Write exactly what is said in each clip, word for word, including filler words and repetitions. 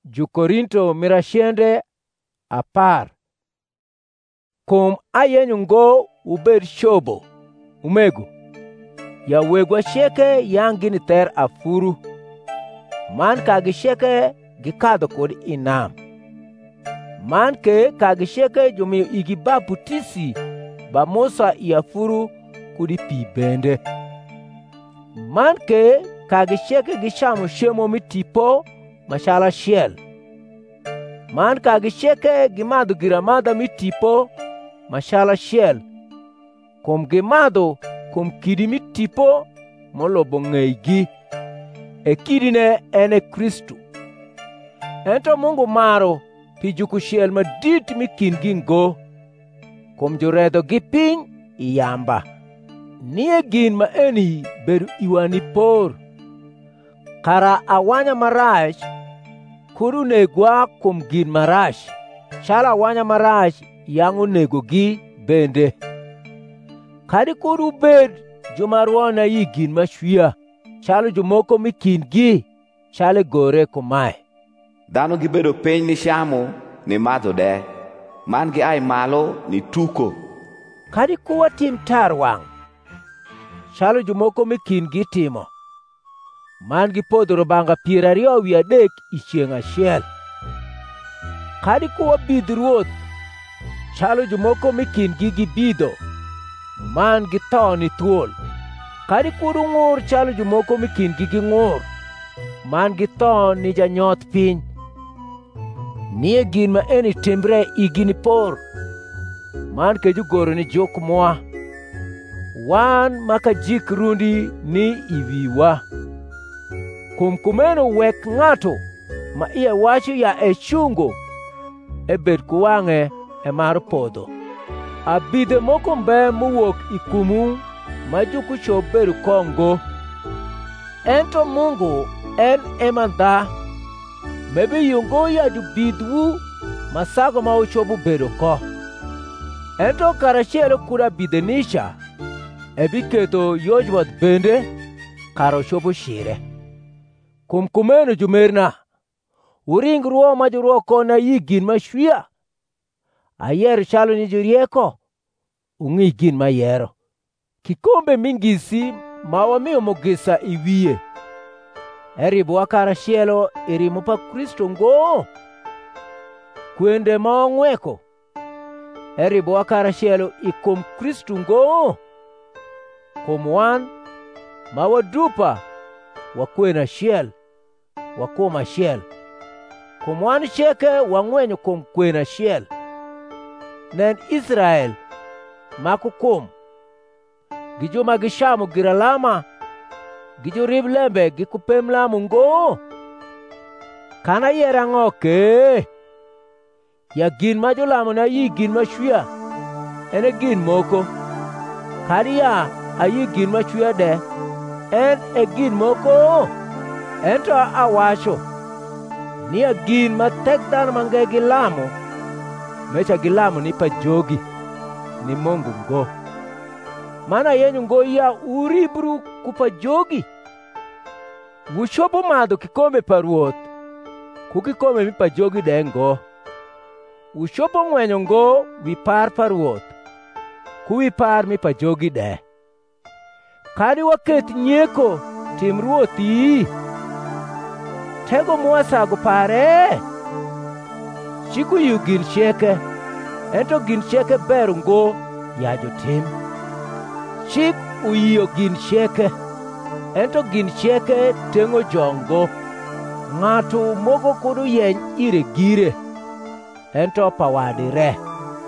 Jukorinto mirashende apar. Kum ayenyo ngo ubed shobo umego ya wegwa sheke yangini ter afuru man kagi sheke gikadho kod inam man ke kagi sheke jomiyo igi baputisi ba Musa iafuru kudi pi bende man ke kagi sheke gishamo shemo mitipo mashala shiel man kagi sheke gimadho giramadha mitipo mashala shiel kum gimadho kum kidi mitipo molobo ng'eigi e kidine ene Kristo. Ento Mungu maro pi juko shiel madit mikin gi ngo kum joredho gi piny iyamba nie gin ma eni bedo iwani por kara awanya marach kuru negwa kum gin marach chala awanya marach yango nego gi bende kadi kuru bed jomarwana yi gin mashwiya chalo jomoko mikin gi chale gore kumae dhano gibedo piny ni shamo ni madho de man gi ai malo ni tuko kadi kuwa tim tar wang' chalo jomoko mikin gi timo man gi podho robanga piero ariyo wi adek i chieng' achiel kadi kuwa bidh ruoth chalo jomoko mikin gi gibidho man gi tho ni thuol kadi kudu ng'ur chalo jomoko mikin gi gi ng'ur man gi tho ni janyoth piny nie gin ma eni timbre igi ni por man ke jugoro ni juk mwa wan maka jik rundi ni iwiwa kum kumeno wek ng'ato ma iye wacho ya e chungo e bed kuwang'e e mar podho abidhe moko mbe mowuok ikumu ma juku chop bedo kongo ento Mungu en ema dha mebe yungo ya jubidhwu masago ma uchobu bedo ko ento karachielo kuda bidhe nisha ebiketo yojwath bende karo chobo shire kum kumeno jumerna uring ruo ma juruo kona yi gin mashwiya ayer chalo ni jurieko ung'i gin mayero kikombe mingisi ma wamiyo mogisa iwiye eribowa karachielo irimo pa Kristo ngo kwende ma ong'weko eribowa karachielo ikum Kristo ngo kum wan ma wadupa wakwen achiel wakum achiel kum wan cheke wang'wenyo kum kwen achiel nen Israel mako kum gi joma gishamo giralama gi jorib lembe gi kupem lamo ngo kana yera ang'o ke ya gin ma jolamo na yi gin mashwiya ene gin moko kadi ya ayi gin mashwiya de en e gin moko ento awacho ni a gin ma tek dhano mange gilamo mecha gilamo ni pa jogi ni Mungu ngo mana yenyo ngo ya uribru kupa jogi wuchopo madho kikombe pa ruoth ku kikombe mi pa jogi de ngo uchopo ng'wenyo ngo wi par pa ruoth ku wi par mi pa jogi de kadi waket nyeko tim ruothi tego mwasago pare chiku yu gin cheke ento gin cheke ber ngo ya jotim chik uyiyo gin cheke ento gin cheke teng'o jongo ng'ato moko kudu yeny ire gire ento pawadire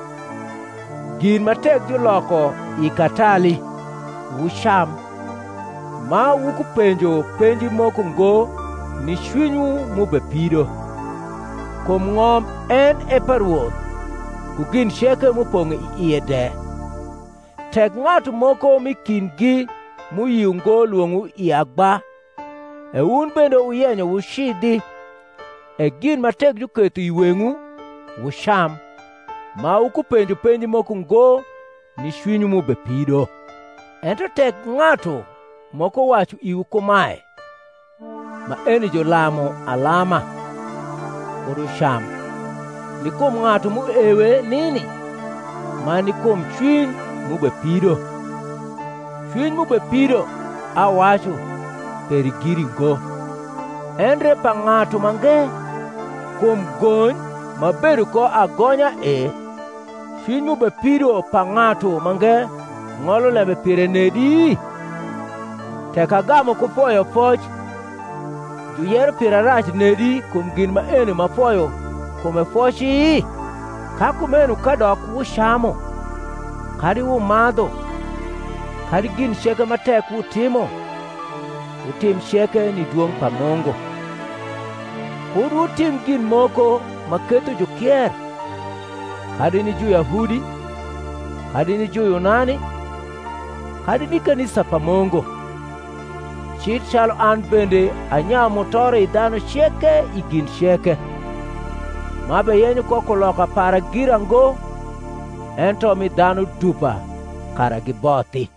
gin matek joloko ikatali usham ma wukupenjo penji moko ngo ni chwinyu mubepido kum ng'om en e paruoth ku gin cheke mopong'o iye de tek ng'ato moko mikin gi muyiu ngo luong'u i agba e un bende uyenyo ushidhi e gin matek juketo i weng'u usham ma ukupenjo penji moko ngo ni chwinyu mubepido ento tek ng'ato moko wacho iu kumae ma eni jolamo alama kod usham ni kuom ng'ato muewe nini, ma ni kuom chwiny mubepido. Chwiny mubepido awacho perigiringo, endre pa ng'ato mange kuom gony mabedo ko agonya e. Chwiny mubepido pa ng'ato mange ng'olo lembe pire nedi. Tek agamo kufoyo foch, juyero pira rach nedi kuom gin ma ene mafoyo kume fochi. Ka kumenu kadok ushamo, kadi umadho, kadi gin sheke matek utimo, utim sheke ni duong' pa Mungu. Kud utim gin moko maketho jokier, kadi ni jo-Yahudi, kadi ni jo-Yunani, kadi ni kanisa pa Mungu. Chit chalo an bende anya motore i dhano sheke i gin sheke, mabe yenyo koko loka para girango, ento mi dhano dupa kara gibothi.